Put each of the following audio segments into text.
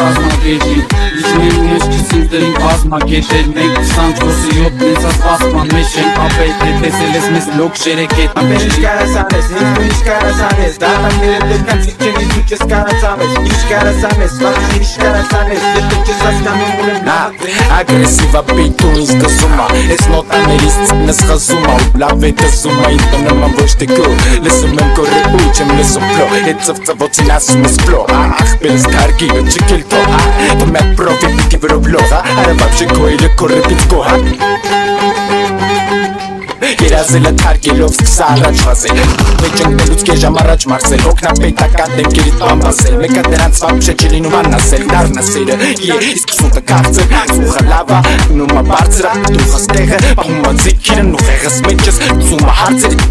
կազմակերպի Իջնեմ ես չսին դրին կազմակետեր Մենք 24-7 նենց ասպասման մեջ ենք ապետ է Տեսել ես մեզ լոք շերեկետ Ապեր ինչ կարասանես, ինչ կարասանես Դատանները դրկան ծիքեն ինչ ես կարացանես Ինչ կարասանես, վաղ ինչ կարասանես Եթե չես ասկանում ուլեմ Ագրեսիվա պիտու ինձ գզումա Ես նոտաներից ծնես խզումա Ու լավ է դզումա ինտոնոման ոչ թե գո Լսում եմ կորի ու չեմ լսում պլո Հետ ծվծվոցին ասում ես պլո Ախպերս կարգի ու չկել թո Դու մեկ պրոֆի պիտի վրով լող Արավապ շեկոյլը կորի պիտ գո Երազելը թարգելով սկսա առաջ վազել Մեջ ընկնելուց կեժամ առաջ մարսել Հոգնապետական դեմքերիտ բամբասել Մեկը դրանց վապշե չլինում անասել Դարնասերը իսկ սուտը կարծել Սուխը լավա, նումա բարձրա Դուխս տեղը, պահումա ձիքիրն ու խեղս մեջս Սումա հարցեր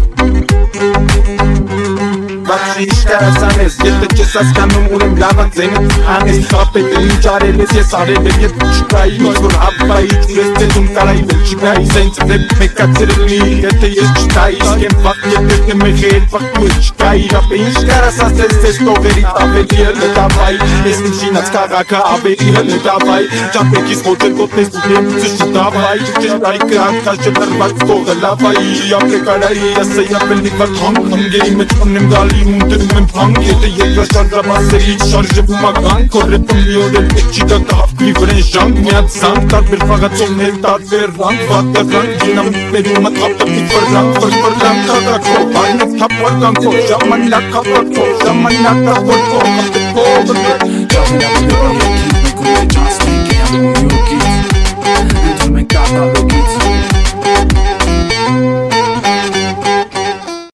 Վաղ ինչ կարասանես, եթե չես ասկանում ուլեմ լավա ձենը Անես խապետը ինչ արել ես ես արել եմ Ետ չկայի նոյ որ ապայի Չուրես ձեզում կարայի վել չկայի Զենց դեպ մեկացրել մի Եթե ես չկայի Իսկեմ վաղ ետերն եմ եղել Վաղ դու ես չկայի Ապե ինչ կարասանես ես տողերից ավելի հլը դավայ Ես ինչինած կաղաքը ավելի հլը դավայ Ճապեկիս մոջել կոտնես ու դեմուծս չդավայ Չկարի կրանքաշ չդրված տողը լավայի Ապե կարայի ասա ապել նիվար թանք Հնգերի մեջ ունեմ դալի Ումդրում եմ պանք Եթե երկրաշարդրամասերից շարժվում ական Կորեպում մի օր էլ պետ չի դա կհավկվի վրեն ժանք Միած զանք տարբեր խաղացողներ տարբեր ռանք Վատեղանք դինամիկներում ատապտպիտ վրանք Վրվրանք կաղաքով Այնեց թապարկանքով Ժամանակ կաղաքով Ժամանակ կաղաքով Ատեքով Ժամանակ կաղաքով Մենք ունե ճանսնենք Յանում յուքից Ընդում ենք կատալոգից